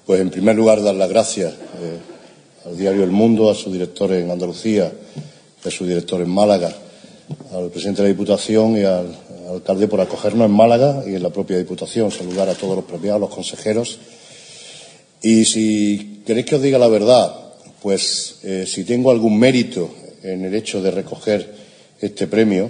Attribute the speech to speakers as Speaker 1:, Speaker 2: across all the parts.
Speaker 1: Pues, en primer lugar, dar las gracias al diario El Mundo, a su director en Andalucía, a su director en Málaga, al presidente de la Diputación y al alcalde por acogernos en Málaga y en la propia Diputación. Saludar a todos los premiados, a los consejeros. Y si queréis que os diga la verdad, pues si tengo algún mérito en el hecho de recoger este premio,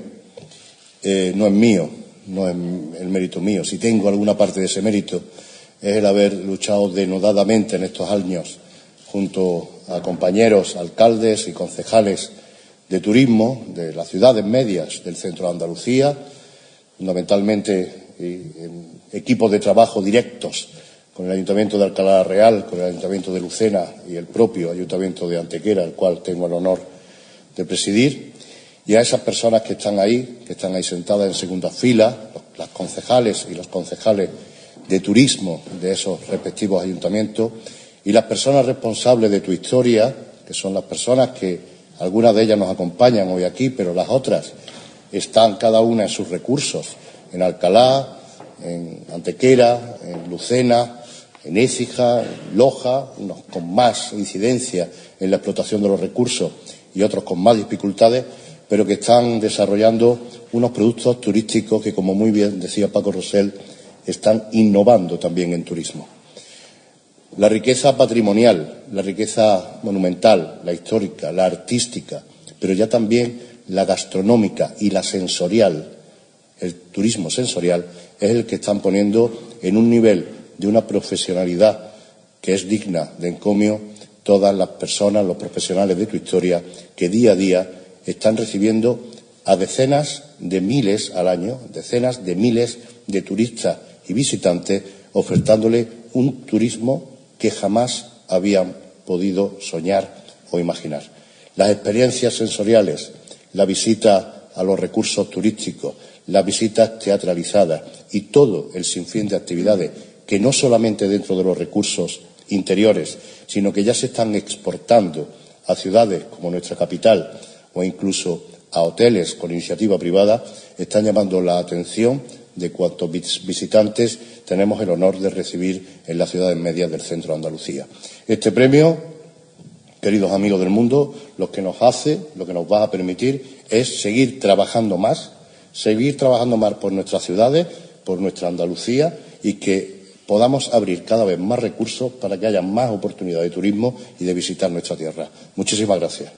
Speaker 1: no es mío, no es el mérito mío. Si tengo alguna parte de ese mérito, es el haber luchado denodadamente en estos años junto a compañeros alcaldes y concejales de turismo de las ciudades medias del centro de Andalucía, fundamentalmente en equipos de trabajo directos con el Ayuntamiento de Alcalá la Real, con el Ayuntamiento de Lucena y el propio Ayuntamiento de Antequera, el cual tengo el honor de presidir, y a esas personas que están ahí sentadas en segunda fila, las concejales y los concejales de turismo de esos respectivos ayuntamientos, y las personas responsables de tu historia, que son las personas que algunas de ellas nos acompañan hoy aquí, pero las otras están cada una en sus recursos, en Alcalá, en Antequera, en Lucena, en Écija, en Loja, unos con más incidencia en la explotación de los recursos y otros con más dificultades, pero que están desarrollando unos productos turísticos que, como muy bien decía Paco Rosell, están innovando también en turismo. La riqueza patrimonial, la riqueza monumental, la histórica, la artística, pero ya también la gastronómica y la sensorial, el turismo sensorial, es el que están poniendo en un nivel de una profesionalidad que es digna de encomio todas las personas, los profesionales de tu historia, que día a día están recibiendo a decenas de miles al año, decenas de miles de turistas y visitantes, ofertándole un turismo que jamás habían podido soñar o imaginar. Las experiencias sensoriales, la visita a los recursos turísticos, las visitas teatralizadas y todo el sinfín de actividades que no solamente dentro de los recursos interiores, sino que ya se están exportando a ciudades como nuestra capital o incluso a hoteles con iniciativa privada, están llamando la atención de cuantos visitantes tenemos el honor de recibir en las ciudades medias del centro de Andalucía. Este premio, queridos amigos del mundo, lo que nos va a permitir es seguir trabajando más por nuestras ciudades, por nuestra Andalucía, y que podamos abrir cada vez más recursos para que haya más oportunidades de turismo y de visitar nuestra tierra. Muchísimas gracias.